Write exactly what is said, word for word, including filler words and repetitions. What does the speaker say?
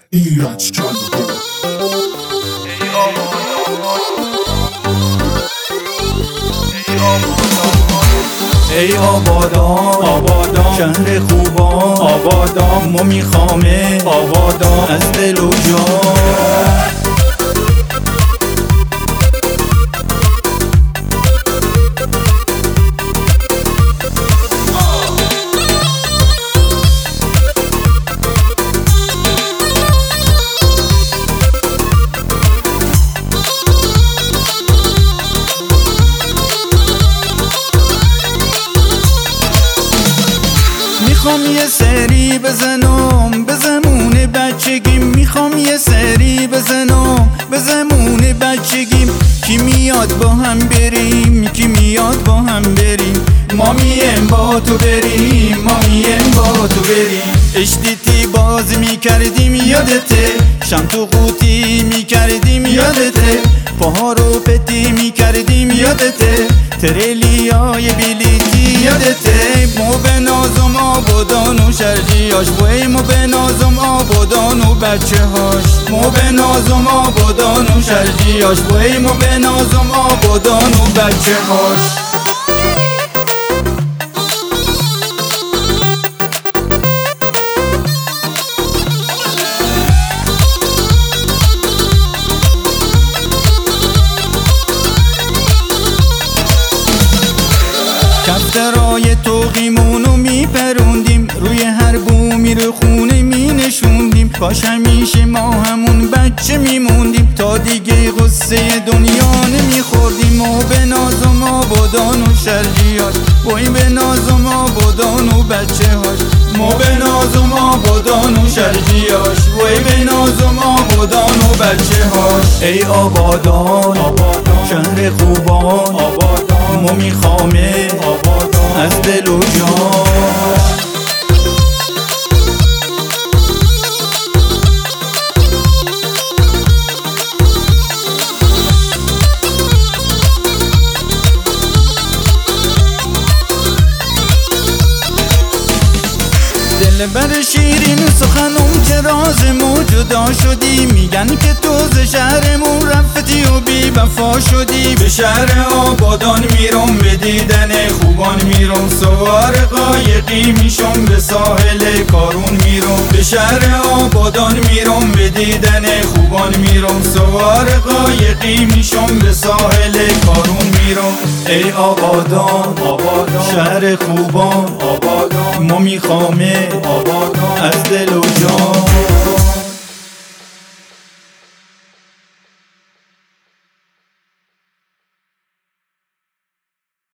ایرج جلو. ای آبادان آبادان شهر خوبان آبادان ما میخوامه آبادان از دل و جان. میخوام یه سری بزنم به زمون بچگیم، میخوام یه سری بزنم به زمون بچگیم. کی میاد با هم بریم، کی میاد با هم بریم، ما میم با تو بریم، ما میم با تو بریم. اشتیتی بازی میکردیم یادته، شم تو قوطی میکردیم یادته، پاها رو پتی میکردیم یادته، تریلیای بیلیتی یادته. مو به نازم آبادان و شرجیاش وی، مو به نازم آبادان و بچه هاش، مو به نازم آبادان و شرجیاش وی، مو به نازم آبادان و بچه هاش. کفترای توقیمونو میپروندیم، روی هر بومی رو خونه مینشوندیم. کاش همیشه ما همون بچه میموندیم، تا دیگه غصه دنیا نمیخوردیم. و به نازم آبادان و شرجیاش وای، به نازم آبادان و بچه هاش، ما به نازم آبادان و شرجیاش وای، به نازم آبادان و بچه هاش. ای آبادان آبادان شهر خوبان آبادان ما میخوامه آبادان از دل و جان. بر شیرین سخنم که راز مو جدا شدی، میگن که تو ز شهرمون رفتی و بی وفا شدی. به شهر آبادان میرم به دیدن خوبان میرم، سوار قایقی میشم به ساحل کارون میرم. به شهر آبادان میرم به دیدن خوبان میرم، سوار قایقی میشم به ساحل کارون میرم. ای آبادان آبادان شهر خوبان آبادان ما میخوامه آبادان از دل و جان.